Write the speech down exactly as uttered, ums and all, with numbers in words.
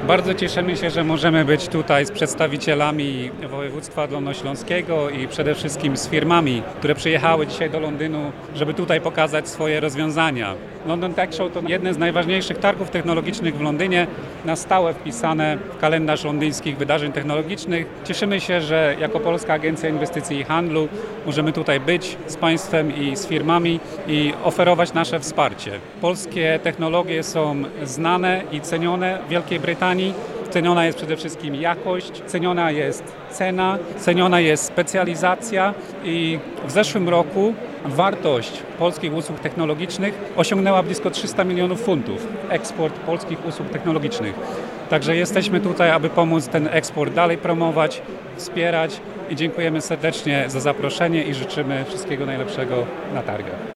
Bardzo cieszymy się, że możemy być tutaj z przedstawicielami województwa dolnośląskiego i przede wszystkim z firmami, które przyjechały dzisiaj do Londynu, żeby tutaj pokazać swoje rozwiązania. London Tech Show to jedne z najważniejszych targów technologicznych w Londynie, na stałe wpisane w kalendarz londyńskich wydarzeń technologicznych. Cieszymy się, że jako Polska Agencja Inwestycji i Handlu możemy tutaj być z państwem i z firmami i oferować nasze wsparcie. Polskie technologie są znane i cenione w Wielkiej Brytanii. Ceniona jest przede wszystkim jakość, ceniona jest cena, ceniona jest specjalizacja i w zeszłym roku wartość polskich usług technologicznych osiągnęła blisko trzysta milionów funtów. Eksport polskich usług technologicznych. Także jesteśmy tutaj, aby pomóc ten eksport dalej promować, wspierać i dziękujemy serdecznie za zaproszenie i życzymy wszystkiego najlepszego na targach.